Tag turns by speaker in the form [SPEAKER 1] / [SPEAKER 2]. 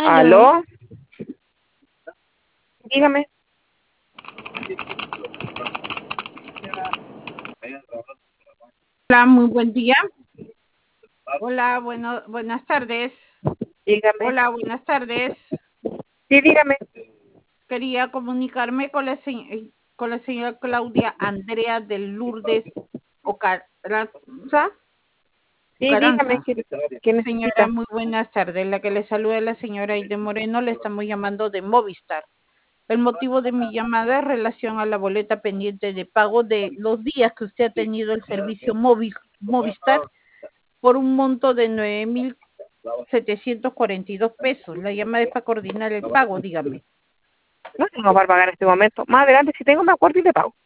[SPEAKER 1] Aló,
[SPEAKER 2] Aló,
[SPEAKER 1] dígame.
[SPEAKER 2] hola, muy buen día. Hola, buenas tardes.
[SPEAKER 1] Dígame.
[SPEAKER 2] Hola, buenas tardes.
[SPEAKER 1] Sí, dígame.
[SPEAKER 2] Quería comunicarme con con la señora Claudia Andrea de Lourdes Ocaranza.
[SPEAKER 1] Sí, dígame.
[SPEAKER 2] Ocaranza.
[SPEAKER 1] ¿Qué
[SPEAKER 2] Señora,
[SPEAKER 1] necesita?
[SPEAKER 2] muy buenas tardes. La que le saluda es la señora Aide Moreno. Le estamos llamando de Movistar. El motivo de mi llamada es relación a la boleta pendiente de pago de los días que usted ha tenido el servicio Movistar por un monto de 9.742 pesos. La llamada es para coordinar el pago, dígame.
[SPEAKER 1] No tengo para pagar en este momento. Más adelante, si tengo, me acuerdo y le pago.